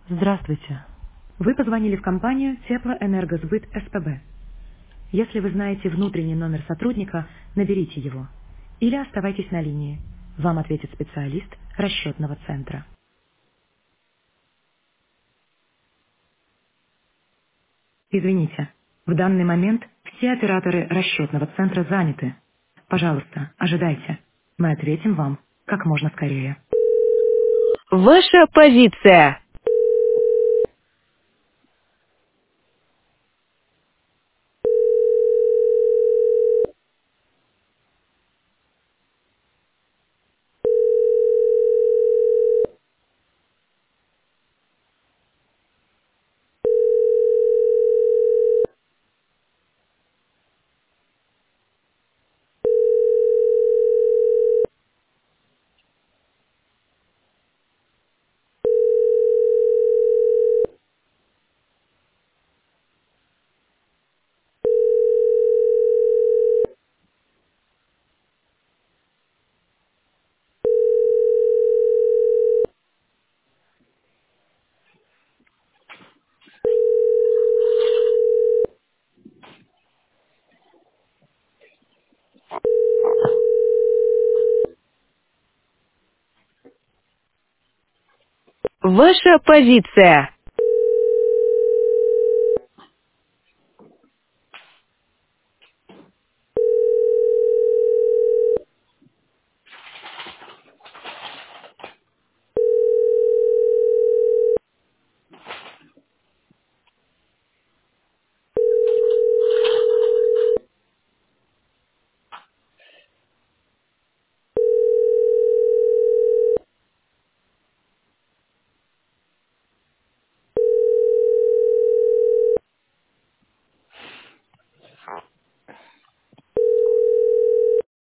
Здравствуйте. Вы позвонили в компанию Теплоэнергосбыт СПБ. Если вы знаете внутренний номер сотрудника, наберите его. Или оставайтесь на линии. Вам ответит специалист расчетного центра. Извините, в данный момент все операторы расчетного центра заняты. Пожалуйста, ожидайте. Мы ответим вам как можно скорее. Ваша позиция. Ваша позиция.